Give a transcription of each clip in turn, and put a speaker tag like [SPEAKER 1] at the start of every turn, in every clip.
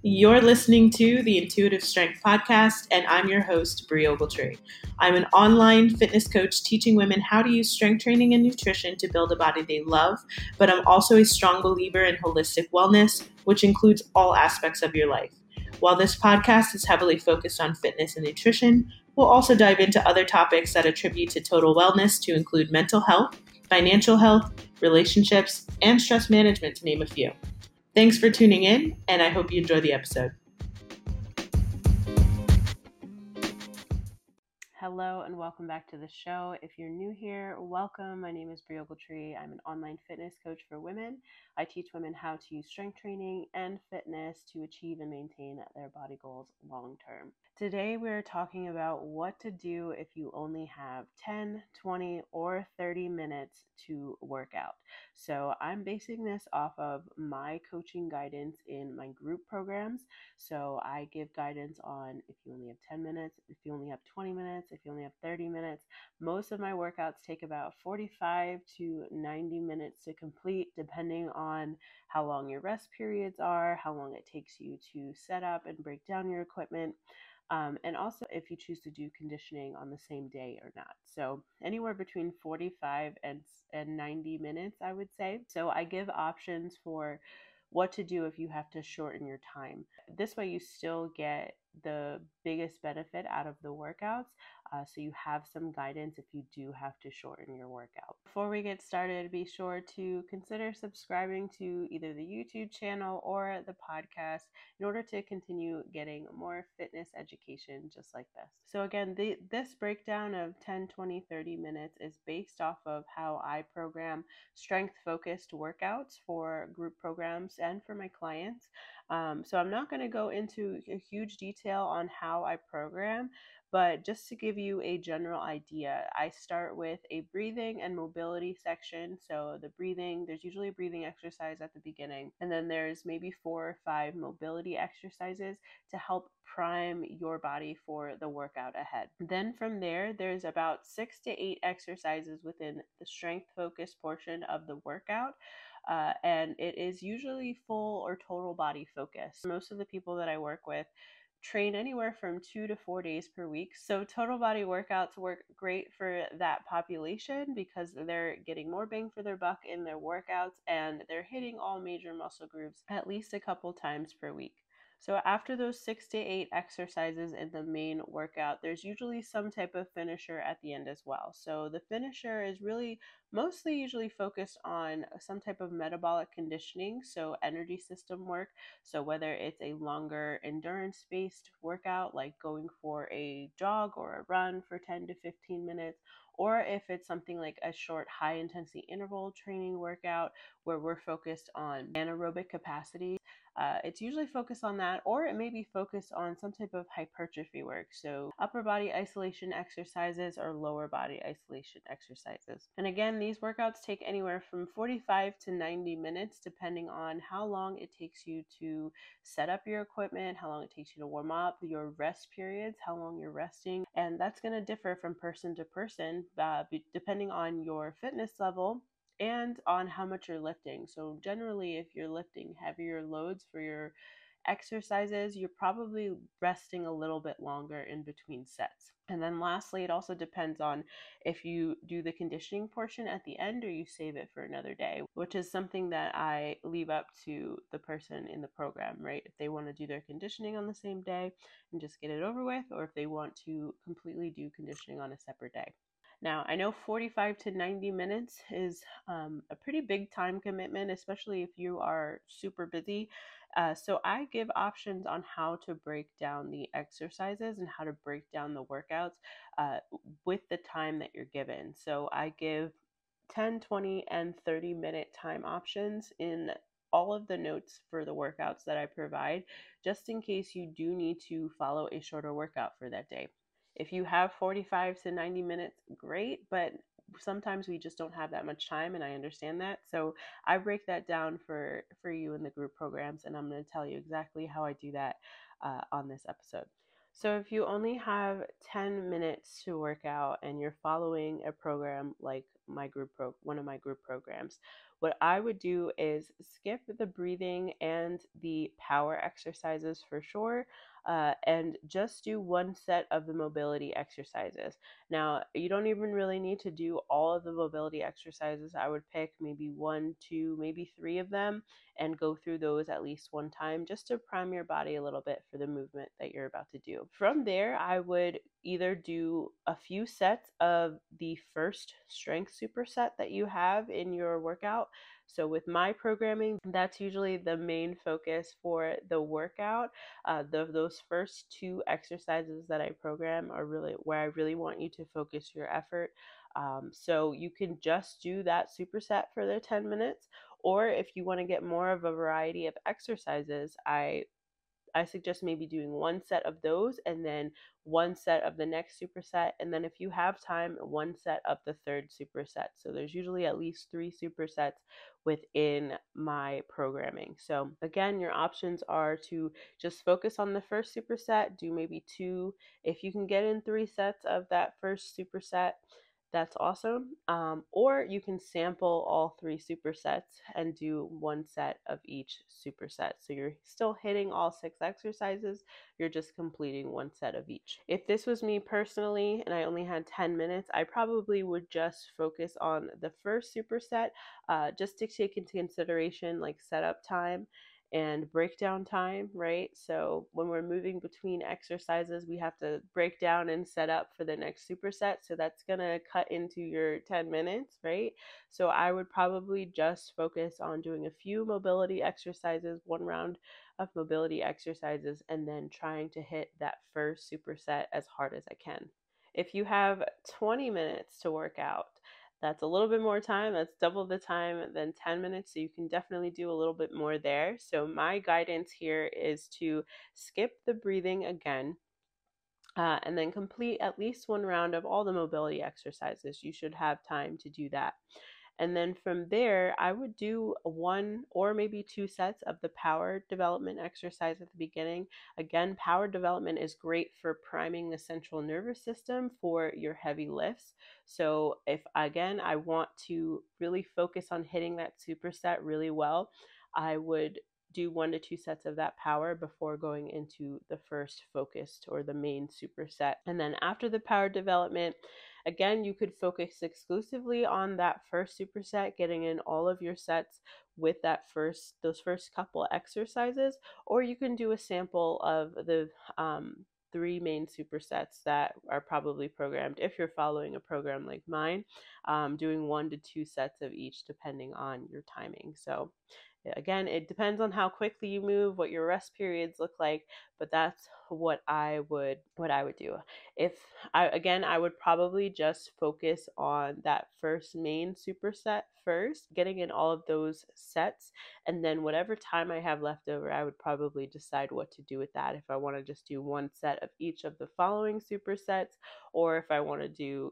[SPEAKER 1] You're listening to the Intuitive Strength Podcast, and I'm your host, Brie Ogletree. I'm an online fitness coach teaching women how to use strength training and nutrition to build a body they love, but I'm also a strong believer in holistic wellness, which includes all aspects of your life. While this podcast is heavily focused on fitness and nutrition, we'll also dive into other topics that attribute to total wellness to include mental health, financial health, relationships, and stress management, to name a few. Thanks for tuning in, and I hope you enjoy the episode. Hello and welcome back to the show. If you're new here, welcome. My name is Brie Ogletree. I'm an online fitness coach for women. I teach women how to use strength training and fitness to achieve and maintain their body goals long term. Today we're talking about what to do if you only have 10, 20, or 30 minutes to work out. So I'm basing this off of my coaching guidance in my group programs. So I give guidance on if you only have 10 minutes, if you only have 20 minutes, if you only have 30 minutes. Most of my workouts take about 45 to 90 minutes to complete, depending on how long your rest periods are, how long it takes you to set up and break down your equipment. And also if you choose to do conditioning on the same day or not. So anywhere between 45 and 90 minutes, I would say. So I give options for what to do if you have to shorten your time. This way you still get the biggest benefit out of the workouts, so you have some guidance if you do have to shorten your workout. Before we get started, be sure to consider subscribing to either the YouTube channel or the podcast in order to continue getting more fitness education just like this. So again, this breakdown of 10, 20, 30 minutes is based off of how I program strength-focused workouts for group programs and for my clients. So I'm not going to go into a huge detail on how I program, but just to give you a general idea, I start with a breathing and mobility section. So the breathing, there's usually a breathing exercise at the beginning, and then there's maybe 4 or 5 mobility exercises to help prime your body for the workout ahead. Then from there, there's about 6 to 8 exercises within the strength focused portion of the workout. And it is usually full or total body focus. Most of the people that I work with train anywhere from 2 to 4 days per week. So total body workouts work great for that population because they're getting more bang for their buck in their workouts and they're hitting all major muscle groups at least a couple times per week. So after those 6 to 8 exercises in the main workout, there's usually some type of finisher at the end as well. So the finisher is really mostly usually focused on some type of metabolic conditioning, so energy system work. So whether it's a longer endurance-based workout, like going for a jog or a run for 10 to 15 minutes, or if it's something like a short high-intensity interval training workout where we're focused on anaerobic capacity, it's usually focused on that, or it may be focused on some type of hypertrophy work. So upper body isolation exercises or lower body isolation exercises. And again, these workouts take anywhere from 45 to 90 minutes, depending on how long it takes you to set up your equipment, how long it takes you to warm up, your rest periods, how long you're resting. And that's going to differ from person to person, depending on your fitness level and on how much you're lifting. So generally, if you're lifting heavier loads for your exercises, you're probably resting a little bit longer in between sets. And then lastly, it also depends on if you do the conditioning portion at the end or you save it for another day, which is something that I leave up to the person in the program, right? If they want to do their conditioning on the same day and just get it over with, or if they want to completely do conditioning on a separate day. Now, I know 45 to 90 minutes is a pretty big time commitment, especially if you are super busy. So I give options on how to break down the exercises and how to break down the workouts with the time that you're given. So I give 10, 20, and 30-minute time options in all of the notes for the workouts that I provide, just in case you do need to follow a shorter workout for that day. If you have 45 to 90 minutes, great, but sometimes we just don't have that much time, and I understand that. So I break that down for you in the group programs, and I'm going to tell you exactly how I do that on this episode. So if you only have 10 minutes to work out and you're following a program like one of my group programs. What I would do is skip the breathing and the power exercises for sure, and just do one set of the mobility exercises. Now, you don't even really need to do all of the mobility exercises. I would pick maybe one, two, maybe three of them and go through those at least one time just to prime your body a little bit for the movement that you're about to do. From there, I would either do a few sets of the first strength superset that you have in your workout. So with my programming, that's usually the main focus for the workout. Those first two exercises that I program are really where I really want you to focus your effort. So you can just do that superset for the 10 minutes, or if you want to get more of a variety of exercises, I suggest maybe doing one set of those and then one set of the next superset. And then if you have time, one set of the third superset. So there's usually at least 3 supersets within my programming. So again, your options are to just focus on the first superset, do maybe 2. If you can get in 3 sets of that first superset, that's awesome. Or you can sample all 3 supersets and do one set of each superset. So you're still hitting all 6 exercises, you're just completing one set of each. If this was me personally and I only had 10 minutes, I probably would just focus on the first superset, just to take into consideration like setup time and breakdown time, right? So when we're moving between exercises, we have to break down and set up for the next superset. So that's going to cut into your 10 minutes, right? So I would probably just focus on doing a few mobility exercises, one round of mobility exercises, and then trying to hit that first superset as hard as I can. If you have 20 minutes to work out, that's a little bit more time. That's double the time than 10 minutes. So you can definitely do a little bit more there. So my guidance here is to skip the breathing again, and then complete at least one round of all the mobility exercises. You should have time to do that. And then from there, I would do 1 or maybe 2 sets of the power development exercise at the beginning. Again, power development is great for priming the central nervous system for your heavy lifts. So if, again, I want to really focus on hitting that superset really well, I would do 1 to 2 sets of that power before going into the first focused or the main superset. And then after the power development, again, you could focus exclusively on that first superset, getting in all of your sets with those first couple exercises, or you can do a sample of the 3 main supersets that are probably programmed if you're following a program like mine, doing 1 to 2 sets of each depending on your timing. So again, it depends on how quickly you move, what your rest periods look like, but that's what I would do. If I would probably just focus on that first main superset first, getting in all of those sets, and then whatever time I have left over, I would probably decide what to do with that. If I want to just do 1 set of each of the following supersets, or if I want to do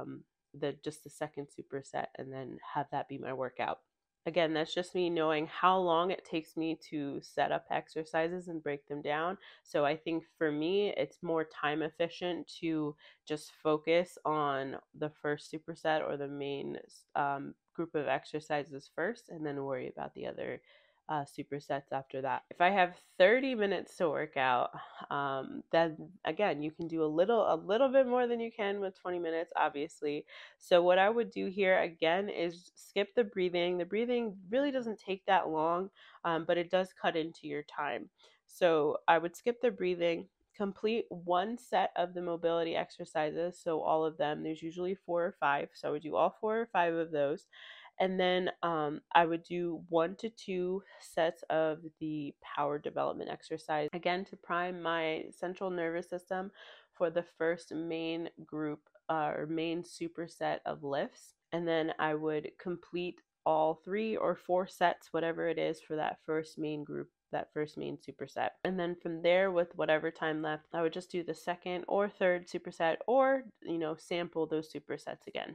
[SPEAKER 1] the second superset and then have that be my workout. Again, that's just me knowing how long it takes me to set up exercises and break them down. So I think for me, it's more time efficient to just focus on the first superset or the main group of exercises first, and then worry about the other supersets after that. If I have 30 minutes to work out, then again, you can do a little bit more than you can with 20 minutes, obviously. So what I would do here again is skip the breathing. The breathing really doesn't take that long, but it does cut into your time. So I would skip the breathing, complete 1 set of the mobility exercises. So all of them, there's usually 4 or 5. So I would do all 4 or 5 of those. And then I would do 1 to 2 sets of the power development exercise, again, to prime my central nervous system for the first main group or main superset of lifts. And then I would complete all 3 or 4 sets, whatever it is, for that first main group, that first main superset. And then from there, with whatever time left, I would just do the second or third superset, or sample those supersets again.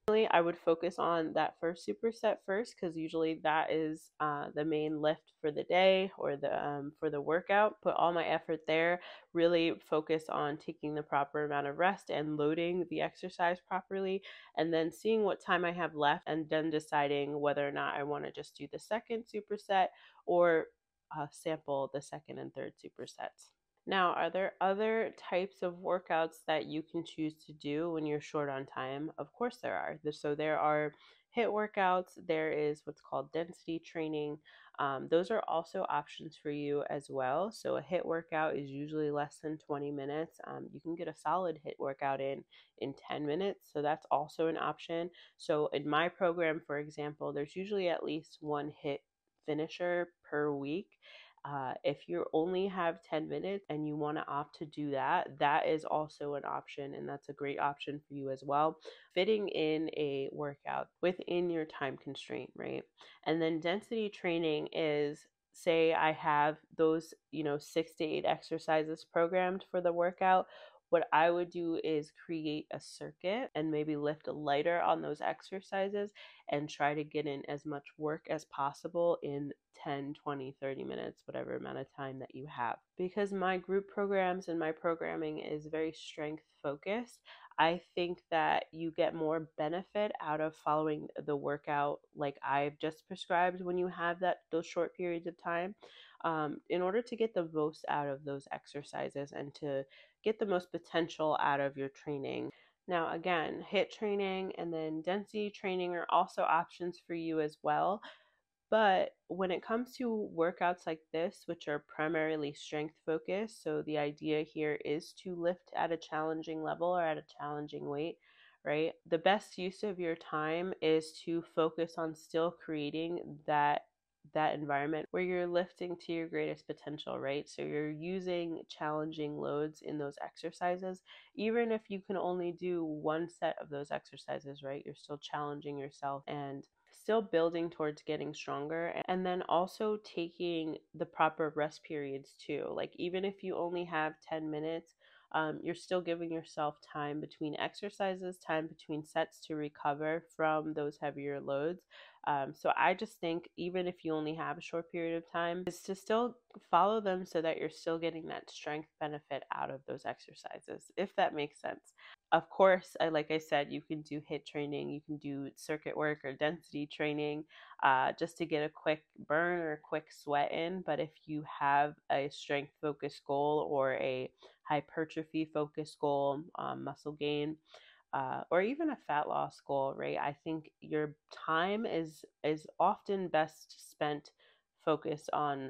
[SPEAKER 1] I would focus on that first superset first, because usually that is the main lift for the day, or the for the workout. Put all my effort there, really focus on taking the proper amount of rest and loading the exercise properly, and then seeing what time I have left, and then deciding whether or not I want to just do the second superset, or sample the second and third supersets. Now, are there other types of workouts that you can choose to do when you're short on time? Of course, there are. So, there are HIIT workouts, there is what's called density training. Those are also options for you as well. So, a HIIT workout is usually less than 20 minutes. You can get a solid HIIT workout in 10 minutes. So, that's also an option. So, in my program, for example, there's usually at least one HIIT finisher per week. If you only have 10 minutes and you want to opt to do that, that is also an option, and that's a great option for you as well. Fitting in a workout within your time constraint, right? And then density training is, say I have those, 6 to 8 exercises programmed for the workout. What I would do is create a circuit and maybe lift lighter on those exercises and try to get in as much work as possible in 10, 20, 30 minutes, whatever amount of time that you have. Because my group programs and my programming is very strength focused, I think that you get more benefit out of following the workout like I've just prescribed when you have those short periods of time, in order to get the most out of those exercises and to get the most potential out of your training. Now, again, HIIT training and then density training are also options for you as well. But when it comes to workouts like this, which are primarily strength focused, so the idea here is to lift at a challenging level or at a challenging weight, right? The best use of your time is to focus on still creating that environment where you're lifting to your greatest potential, right? So you're using challenging loads in those exercises. Even if you can only do one set of those exercises, right? You're still challenging yourself and still building towards getting stronger, and then also taking the proper rest periods too. Like, even if you only have 10 minutes, you're still giving yourself time between exercises, time between sets to recover from those heavier loads. So I just think, even if you only have a short period of time, is to still follow them so that you're still getting that strength benefit out of those exercises, if that makes sense. Of course, like I said, you can do HIIT training, you can do circuit work or density training, just to get a quick burn or a quick sweat in. But if you have a strength focused goal or a hypertrophy focused goal, muscle gain, or even a fat loss goal, right? I think your time is often best spent focused on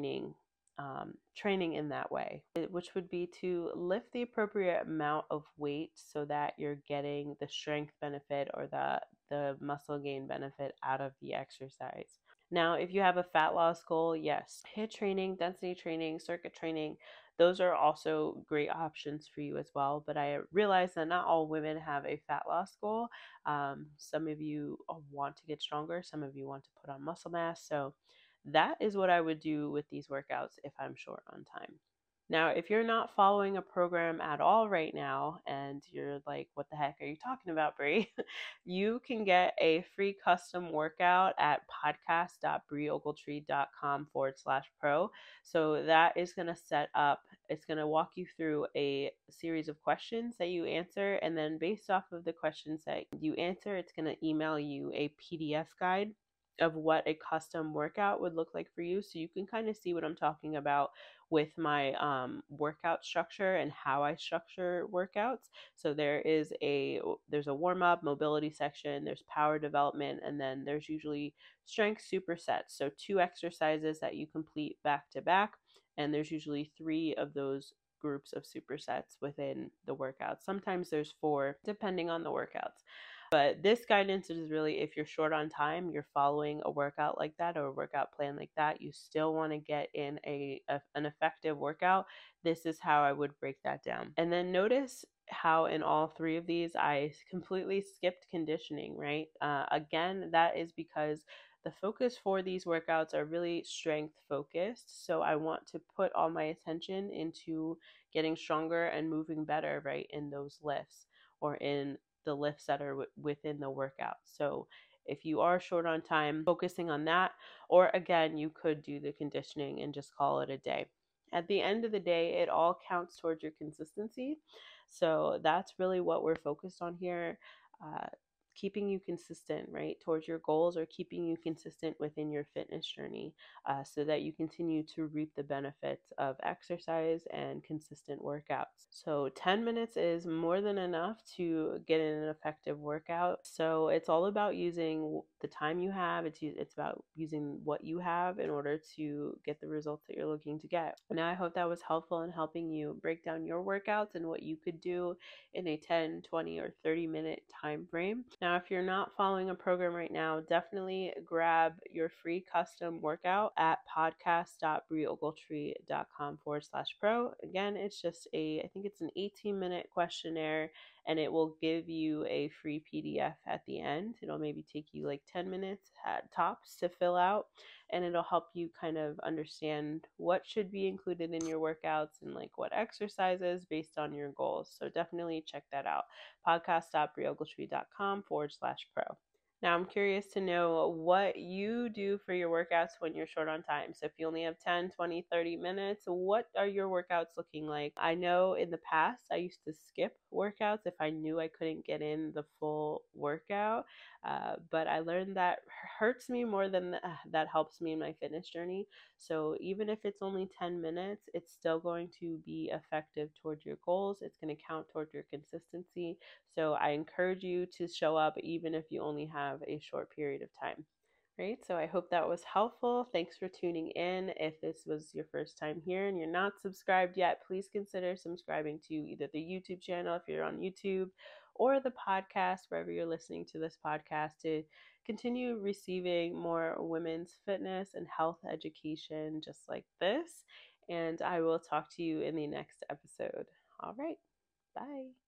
[SPEAKER 1] training in that way, which would be to lift the appropriate amount of weight so that you're getting the strength benefit or the muscle gain benefit out of the exercise. Now, if you have a fat loss goal, yes, HIIT training, density training, circuit training, those are also great options for you as well. But I realize that not all women have a fat loss goal. Some of you want to get stronger, some of you want to put on muscle mass. So that is what I would do with these workouts if I'm short on time. Now, if you're not following a program at all right now and you're like, what the heck are you talking about, Brie? You can get a free custom workout at podcast.brieogletree.com/pro. So that is going to it's going to walk you through a series of questions that you answer. And then based off of the questions that you answer, it's going to email you a PDF guide of what a custom workout would look like for you. So you can kind of see what I'm talking about with my workout structure and how I structure workouts. So there's a warm up, mobility section, there's power development, and then there's usually strength supersets. So 2 exercises that you complete back to back, and there's usually 3 of those groups of supersets within the workout. Sometimes there's 4, depending on the workouts. But this guidance is really, if you're short on time, you're following a workout like that or a workout plan like that, you still want to get in an effective workout. This is how I would break that down. And then notice how in all 3 of these, I completely skipped conditioning, right? Again, that is because the focus for these workouts are really strength focused. So I want to put all my attention into getting stronger and moving better, right, in those lifts or in the lifts that are within the workout. So if you are short on time, focusing on that, or again, you could do the conditioning and just call it a day. At the end of the day, it all counts towards your consistency. So that's really what we're focused on here. Uh, Keeping you consistent, right, towards your goals, or keeping you consistent within your fitness journey, so that you continue to reap the benefits of exercise and consistent workouts. So 10 minutes is more than enough to get in an effective workout. So it's all about using the time you have. It's about using what you have in order to get the results that you're looking to get. Now, I hope that was helpful in helping you break down your workouts and what you could do in a 10, 20, or 30-minute time frame. Now, if you're not following a program right now, definitely grab your free custom workout at podcast.briogletree.com/pro. Again, it's just I think it's an 18-minute questionnaire, and it will give you a free PDF at the end. It'll maybe take you like 10 minutes at tops to fill out, and it'll help you kind of understand what should be included in your workouts and like what exercises based on your goals. So definitely check that out. podcast.briogletree.com/pro. Now, I'm curious to know what you do for your workouts when you're short on time. So if you only have 10, 20, 30 minutes, what are your workouts looking like? I know in the past I used to skip workouts if I knew I couldn't get in the full workout. But I learned that hurts me more than that helps me in my fitness journey. So even if it's only 10 minutes, it's still going to be effective towards your goals. It's going to count towards your consistency. So I encourage you to show up even if you only have a short period of time. Right, so I hope that was helpful. Thanks for tuning in. If this was your first time here and you're not subscribed yet, please consider subscribing to either the YouTube channel if you're on YouTube, or the podcast wherever you're listening to this podcast, to continue receiving more women's fitness and health education just like this. And I will talk to you in the next episode. All right, bye.